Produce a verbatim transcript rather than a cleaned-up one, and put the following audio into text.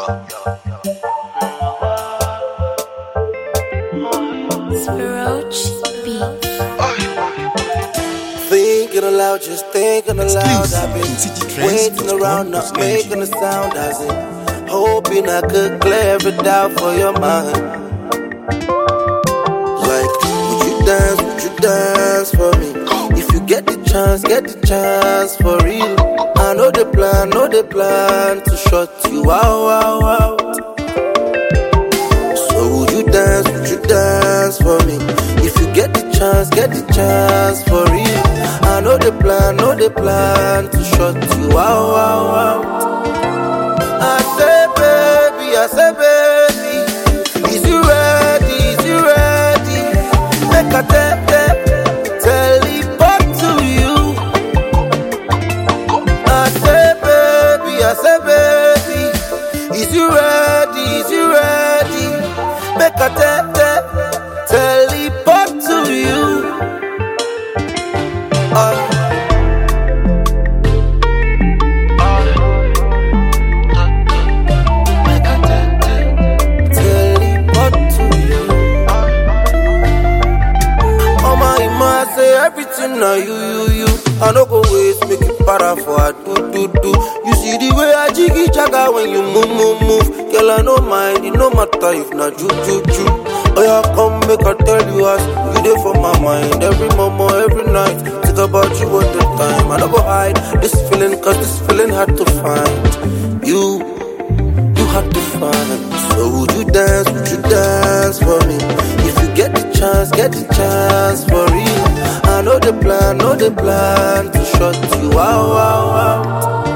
Thinking aloud, just thinking aloud. I've been waiting around, not making a sound. As in, hoping I could clear every doubt for your mind. Like, would you dance, would you dance for me? If you get the chance, get the chance for real. I know the plan, know the plan to shut you out, out, out. So would you dance, would you dance for me? If you get the chance, get the chance for real. I know the plan, know the plan to shut you out, out, out. I say baby, I say baby, is you ready, is you ready? Make a tap, tap, teleport to you. I say baby, I say baby, is you ready, is you ready? Make a tap, tap, teleport to you. Uh, Everything now you, you, you. I no go waste, make it para for a do, do, do. You see the way I jiggy jaga when you move, move, move. Girl, I no mind, it no matter if not ju, ju, ju. Oh yeah, come make I tell you as you there for my mind. Every moment, every night, think about you all the time. I no go hide this feeling, cause this feeling hard to find. You, you hard to find. So would you dance, would you dance for me? If you get the chance, get the chance for real. I know the plan, know the plan to shut you out, out, out.